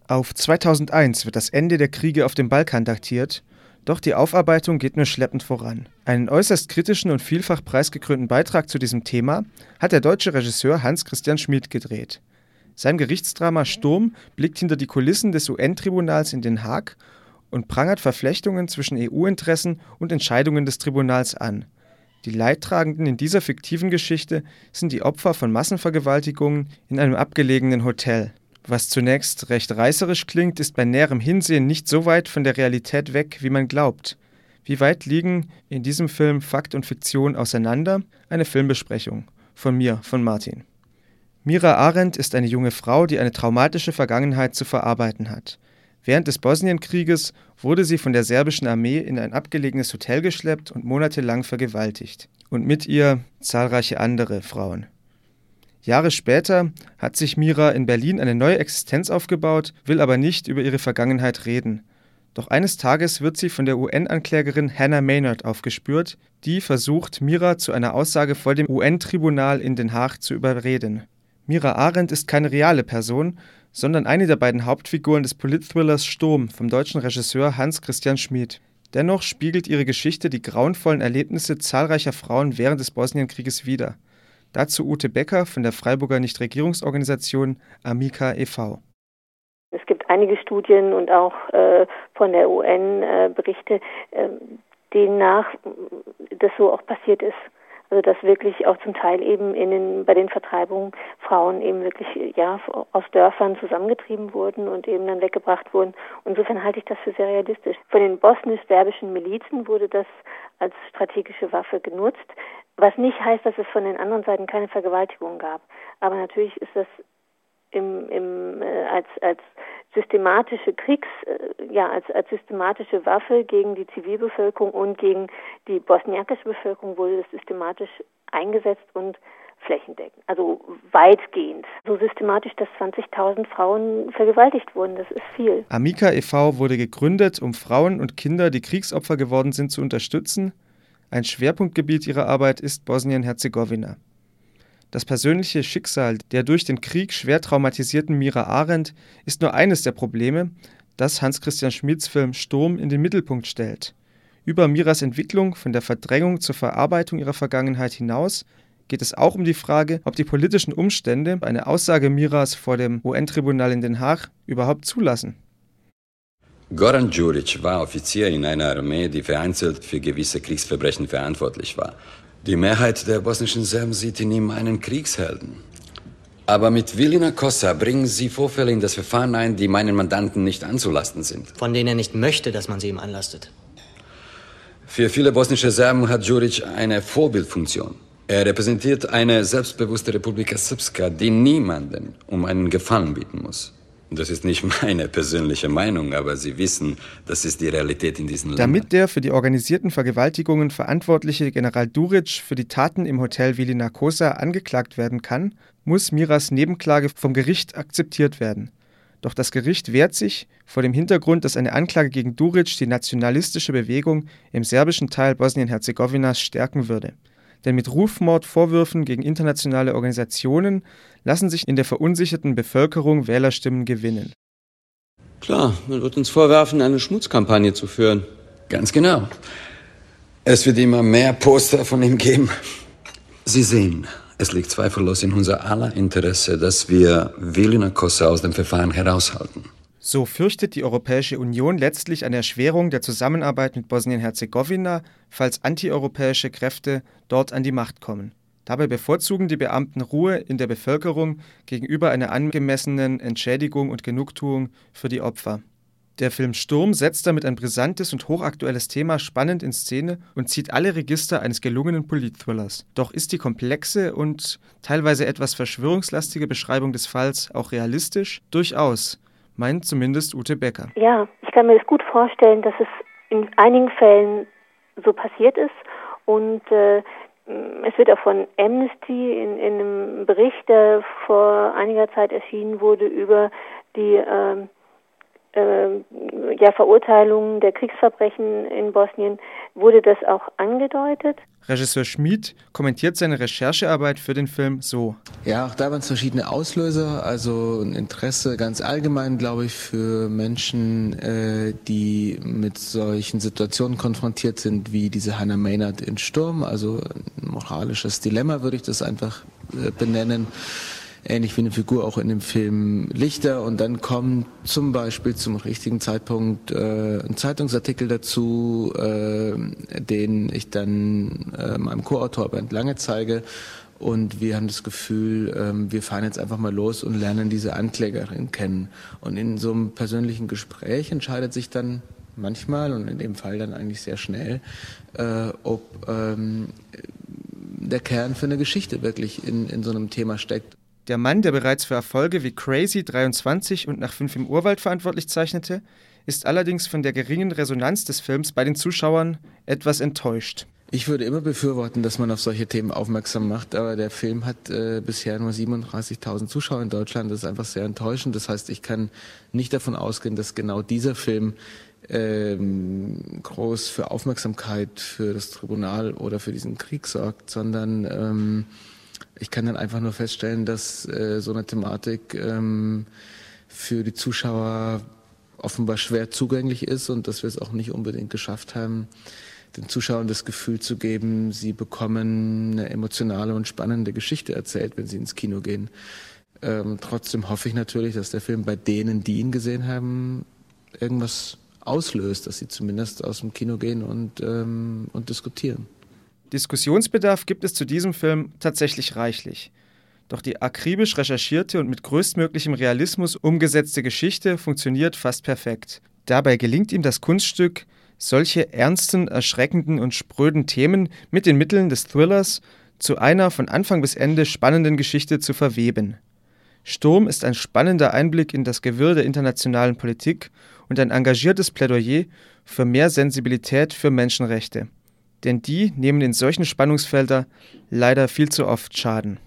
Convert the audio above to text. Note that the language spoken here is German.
Auf 2001 wird das Ende der Kriege auf dem Balkan datiert, doch die Aufarbeitung geht nur schleppend voran. Einen äußerst kritischen und vielfach preisgekrönten Beitrag zu diesem Thema hat der deutsche Regisseur Hans Christian Schmid gedreht. Sein Gerichtsdrama Sturm blickt hinter die Kulissen des UN-Tribunals in Den Haag und prangert Verflechtungen zwischen EU-Interessen und Entscheidungen des Tribunals an. Die Leidtragenden in dieser fiktiven Geschichte sind die Opfer von Massenvergewaltigungen in einem abgelegenen Hotel. Was zunächst recht reißerisch klingt, ist bei näherem Hinsehen nicht so weit von der Realität weg, wie man glaubt. Wie weit liegen in diesem Film Fakt und Fiktion auseinander? Eine Filmbesprechung. Von mir, von Martin. Mira Arendt ist eine junge Frau, die eine traumatische Vergangenheit zu verarbeiten hat. Während des Bosnienkrieges wurde sie von der serbischen Armee in ein abgelegenes Hotel geschleppt und monatelang vergewaltigt. Und mit ihr zahlreiche andere Frauen. Jahre später hat sich Mira in Berlin eine neue Existenz aufgebaut, will aber nicht über ihre Vergangenheit reden. Doch eines Tages wird sie von der UN-Anklägerin Hannah Maynard aufgespürt, die versucht, Mira zu einer Aussage vor dem UN-Tribunal in Den Haag zu überreden. Mira Arendt ist keine reale Person, sondern eine der beiden Hauptfiguren des Politthrillers Sturm vom deutschen Regisseur Hans Christian Schmid. Dennoch spiegelt ihre Geschichte die grauenvollen Erlebnisse zahlreicher Frauen während des Bosnienkrieges wider. Dazu Ute Becker von der Freiburger Nichtregierungsorganisation Amica e.V. Es gibt einige Studien und auch von der UN Berichte, demnach das so auch passiert ist. Also dass wirklich auch zum Teil eben bei den Vertreibungen Frauen eben wirklich aus Dörfern zusammengetrieben wurden und eben dann weggebracht wurden. Insofern halte ich das für sehr realistisch. Von den bosnisch-serbischen Milizen wurde das als strategische Waffe genutzt, was nicht heißt, dass es von den anderen Seiten keine Vergewaltigung gab. Aber natürlich ist das als systematische als systematische Waffe gegen die Zivilbevölkerung und gegen die bosniakische Bevölkerung wurde das systematisch eingesetzt und flächendeckend, also weitgehend. So systematisch, dass 20.000 Frauen vergewaltigt wurden, das ist viel. Amica e.V. wurde gegründet, um Frauen und Kinder, die Kriegsopfer geworden sind, zu unterstützen. Ein Schwerpunktgebiet ihrer Arbeit ist Bosnien-Herzegowina. Das persönliche Schicksal der durch den Krieg schwer traumatisierten Mira Arendt ist nur eines der Probleme, das Hans Christian Schmids Film Sturm in den Mittelpunkt stellt. Über Miras Entwicklung von der Verdrängung zur Verarbeitung ihrer Vergangenheit hinaus geht es auch um die Frage, ob die politischen Umstände eine Aussage Miras vor dem UN-Tribunal in Den Haag überhaupt zulassen. Goran Đurić war Offizier in einer Armee, die vereinzelt für gewisse Kriegsverbrechen verantwortlich war. Die Mehrheit der bosnischen Serben sieht in ihm einen Kriegshelden. Aber mit Vilina Kosa bringen Sie Vorfälle in das Verfahren ein, die meinen Mandanten nicht anzulasten sind. Von denen er nicht möchte, dass man sie ihm anlastet. Für viele bosnische Serben hat Đurić eine Vorbildfunktion. Er repräsentiert eine selbstbewusste Republika Srpska, die niemanden um einen Gefallen bieten muss. Das ist nicht meine persönliche Meinung, aber Sie wissen, das ist die Realität in diesen Ländern. Damit der für die organisierten Vergewaltigungen verantwortliche General Đurić für die Taten im Hotel Vilina Kosa angeklagt werden kann, muss Miras Nebenklage vom Gericht akzeptiert werden. Doch das Gericht wehrt sich vor dem Hintergrund, dass eine Anklage gegen Đurić die nationalistische Bewegung im serbischen Teil Bosnien-Herzegowinas stärken würde. Denn mit Rufmordvorwürfen gegen internationale Organisationen lassen sich in der verunsicherten Bevölkerung Wählerstimmen gewinnen. Klar, man wird uns vorwerfen, eine Schmutzkampagne zu führen. Ganz genau. Es wird immer mehr Poster von ihm geben. Sie sehen, es liegt zweifellos in unser aller Interesse, dass wir Vilina Kosa aus dem Verfahren heraushalten. So fürchtet die Europäische Union letztlich eine Erschwerung der Zusammenarbeit mit Bosnien-Herzegowina, falls antieuropäische Kräfte dort an die Macht kommen. Dabei bevorzugen die Beamten Ruhe in der Bevölkerung gegenüber einer angemessenen Entschädigung und Genugtuung für die Opfer. Der Film Sturm setzt damit ein brisantes und hochaktuelles Thema spannend in Szene und zieht alle Register eines gelungenen Politthrillers. Doch ist die komplexe und teilweise etwas verschwörungslastige Beschreibung des Falls auch realistisch? Durchaus, meint zumindest Ute Becker. Ja, ich kann mir das gut vorstellen, dass es in einigen Fällen so passiert ist und es wird auch von Amnesty in einem Bericht, der vor einiger Zeit erschienen wurde, über die Verurteilungen der Kriegsverbrechen in Bosnien Wurde das auch angedeutet? Regisseur Schmid kommentiert seine Recherchearbeit für den Film so. Ja, auch da waren es verschiedene Auslöser, also ein Interesse ganz allgemein, glaube ich, für Menschen, die mit solchen Situationen konfrontiert sind, wie diese Hannah Maynard in Sturm, also ein moralisches Dilemma würde ich das einfach benennen. Ähnlich wie eine Figur auch in dem Film Lichter, und dann kommt zum Beispiel zum richtigen Zeitpunkt ein Zeitungsartikel dazu, den ich dann meinem Co-Autor Bernd Lange zeige, und wir haben das Gefühl, wir fahren jetzt einfach mal los und lernen diese Anklägerin kennen, und in so einem persönlichen Gespräch entscheidet sich dann manchmal und in dem Fall dann eigentlich sehr schnell, ob der Kern für eine Geschichte wirklich in so einem Thema steckt. Der Mann, der bereits für Erfolge wie Crazy 23 und Nach 5 im Urwald verantwortlich zeichnete, ist allerdings von der geringen Resonanz des Films bei den Zuschauern etwas enttäuscht. Ich würde immer befürworten, dass man auf solche Themen aufmerksam macht, aber der Film hat bisher nur 37.000 Zuschauer in Deutschland. Das ist einfach sehr enttäuschend. Das heißt, ich kann nicht davon ausgehen, dass genau dieser Film groß für Aufmerksamkeit für das Tribunal oder für diesen Krieg sorgt, sondern ich kann dann einfach nur feststellen, dass so eine Thematik für die Zuschauer offenbar schwer zugänglich ist und dass wir es auch nicht unbedingt geschafft haben, den Zuschauern das Gefühl zu geben, sie bekommen eine emotionale und spannende Geschichte erzählt, wenn sie ins Kino gehen. Trotzdem hoffe ich natürlich, dass der Film bei denen, die ihn gesehen haben, irgendwas auslöst, dass sie zumindest aus dem Kino gehen und diskutieren. Diskussionsbedarf gibt es zu diesem Film tatsächlich reichlich. Doch die akribisch recherchierte und mit größtmöglichem Realismus umgesetzte Geschichte funktioniert fast perfekt. Dabei gelingt ihm das Kunststück, solche ernsten, erschreckenden und spröden Themen mit den Mitteln des Thrillers zu einer von Anfang bis Ende spannenden Geschichte zu verweben. Sturm ist ein spannender Einblick in das Gewirr der internationalen Politik und ein engagiertes Plädoyer für mehr Sensibilität für Menschenrechte. Denn die nehmen in solchen Spannungsfeldern leider viel zu oft Schaden.